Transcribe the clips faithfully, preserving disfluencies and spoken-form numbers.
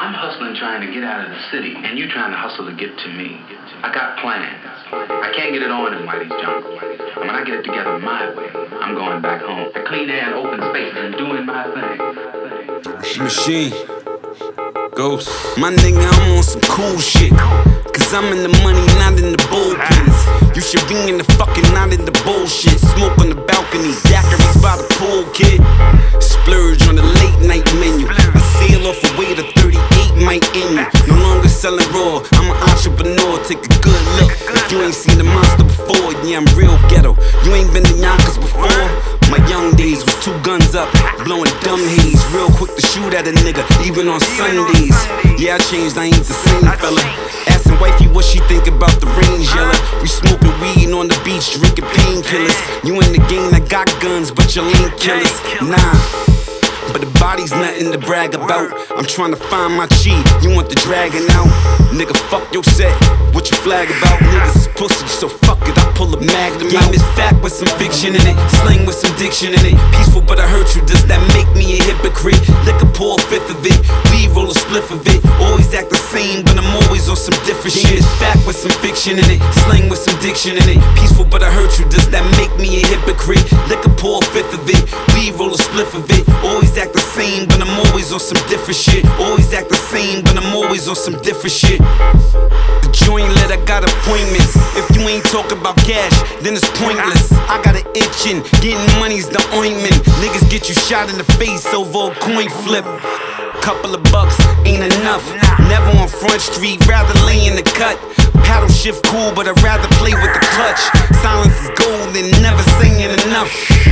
I'm hustling trying to get out of the city, and you trying to hustle to get to me. I got plans. I can't get it on in Whitey's jungle. And when I get it together my way, I'm going back home to clean air and open spaces and doing my thing. Machine. Ghost. My nigga, I'm on some cool shit. Cause I'm in the money, not in the bullpens. You should be in the fucking, not in the bullshit. Smoke on the balcony, daiquiris by the pool, kid. Splurge on the late night menu. I sail off a way to thirty-eight might end you. No longer selling raw, I'm an entrepreneur. Take a good look. If you ain't seen the monster before, yeah, I'm real ghetto. You ain't been to Yonkers before? My young days was two guns up, blowing dumb haze. Real quick to shoot at a nigga, even on Sundays. Yeah, I changed, I ain't the same fella. Asking wifey what she think about the range, yella. We smoking weed on the beach, drinking painkillers. You in the game, I got guns, but you ain't killers. Nah, but the body's nothing to brag about. I'm trying to find my chi, you want the dragon out. Nigga, fuck your set, what you flag about? Niggas is pussy, so fuck it, I pull a magnum out. Game is fact with some fiction in it, slang with some diction in it. Peaceful but I hurt you, does that make me a hypocrite? Liquor pour a fifth of it, weed roll a spliff of it. Always act the same, but I'm always on some different shit. Game is fact with some fiction in it, slang with some diction in it. Peaceful but I hurt you, does that make me a hypocrite? Liquor pour a fifth of it, weed roll a spliff of it. Always act the same, but I'm always on some different shit. Always act the same, but I'm always on some different shit. The joint lit, I got appointments. If you ain't talk about cash, then it's pointless. I got an itchin', getting money's the ointment. Niggas get you shot in the face over a coin flip. Couple of bucks ain't enough. Never on Front Street, rather lay in the cut. Paddle shift cool, but I'd rather play with the clutch. Silence is gold and never saying enough.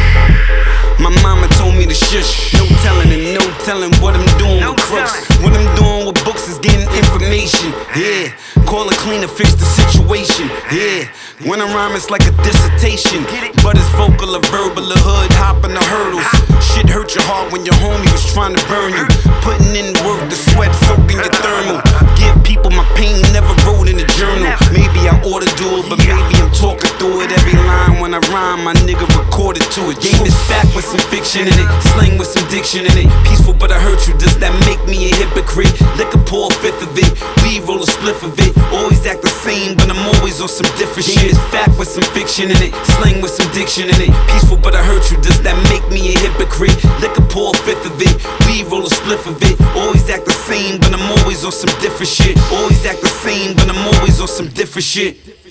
My mama told me to shush, no telling and no telling what I'm doing with crooks. What I'm doing with books is getting information, yeah. Call a cleaner, fix the situation, yeah. When I rhyme it's like a dissertation, but it's vocal or verbal, a hood hopping the hurdles. Shit hurt your heart when your homie was trying to burn you. Putting in work, the sweat soaking your thermal. Give people my pain, never wrote in a journal. Maybe I ought to do it, but maybe I'm talking through it. Every line when I rhyme, my nigga recorded to it. Game is fact with some fiction in it, slang with some diction in it. Peaceful but I hurt you, does that make me a hypocrite? Liquor pour a fifth of it, weed roll a spliff of it. Always act the same, but I'm always on some different shit. Game is fact with some fiction in it, slang with some diction in it. Peaceful but I hurt you, does that make me a hypocrite? Liquor pour a fifth of it, weed roll a spliff of it. Always act the same, but I'm always on some different shit. Always act the same, but I'm always on some different shit.